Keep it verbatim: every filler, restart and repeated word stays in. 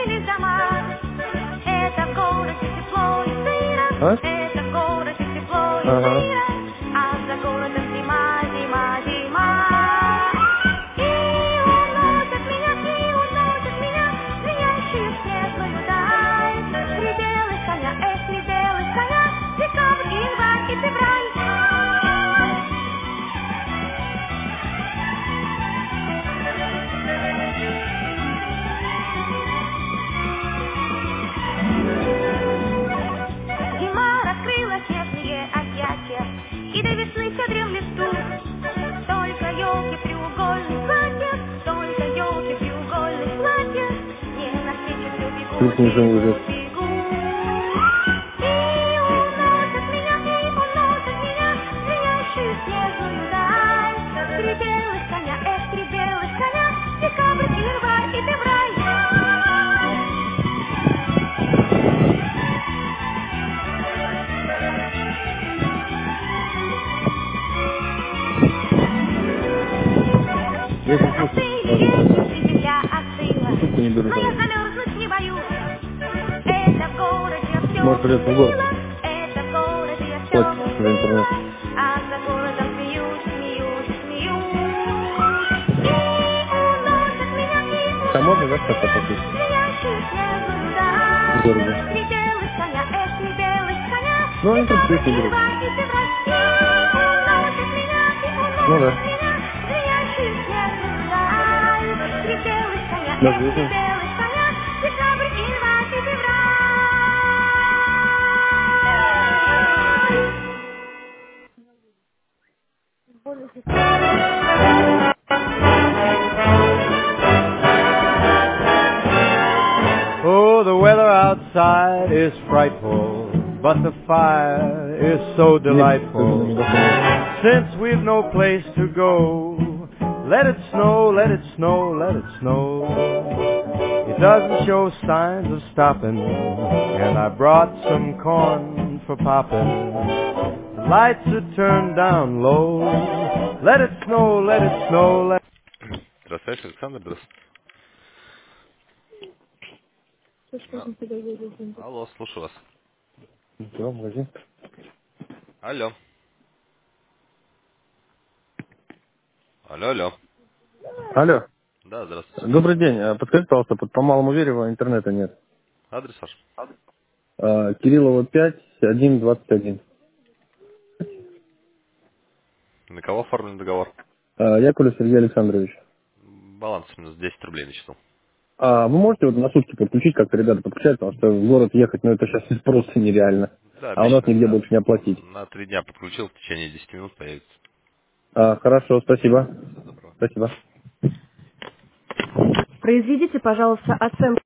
строились дома. Это в городе тепло и сыро, А? это в городе тепло и Ага. сыро, а за городом зима, зима, зима. И уносят меня, и уносят меня, звенящую светлую даль. Пределы коня, эх, пределы коня, декабрь, январь и февраль. Зима раскрыла снежные объятия, и до весны все дремлет тут. Только елки в треугольных платьях, только елки в треугольных платьях, мне навстречу все Тут бегут, ничего не бегут, лежит. бегут. И уносят меня, и уносят меня, звенящую снежную даль. Три белых коня, эх, три белых коня, декабрь, январь и февраль. Если слушать, Остыли можно реки, сказать. и земля остыла, И трубку не беру но я сразу. замерзнуть не боюсь. Это в городе все Может, придется в город. мило, это в городе я все Платить за мило, интернет. а за городом смеюсь, смеюсь, смеюсь. И уносят меня, и Там можно, уносят да, как-то меня, платить звенящую снежную в даль. городе? Три белых коня, эх, три белых коня, Ну, они трубку декабрь, их не берут. январь и февраль. И уносят меня, и Ну уносят да. меня, звенящую снежную даль. Три белых коня, Даже эх, три вижу. белых коня, декабрь, январь и февраль. Oh, the weather outside is frightful, but the fire is so Нет, как бы на delightful. мегафоне. Since we've no place to go, let it snow, let it snow, let it snow. It doesn't show signs of stopping, and I brought some corn for popping. The lights are turned down low. Let it snow, let it snow, let Здравствуйте, Александр, здравствуйте. А- Алло, слушаю вас. Все, магазин. Алло. Алло, алло. Алло. Да, здравствуйте. Добрый день. А подскажите, пожалуйста, по по Малому Вереву интернета нет. Адрес ваш? А, Кириллова пять, один, двадцать один. На кого оформлен договор? А, Яковлев Сергей Александрович. Баланс минус десять рублей на счету. А вы можете вот на сутки подключить, как-то ребята подключают, потому что в город ехать, ну это сейчас просто нереально. Да, А у нас обычно нигде на, больше не оплатить. на три дня подключил, в течение десяти минут появится. А, хорошо, спасибо. Всего доброго. Спасибо. Произведите, пожалуйста, оценку.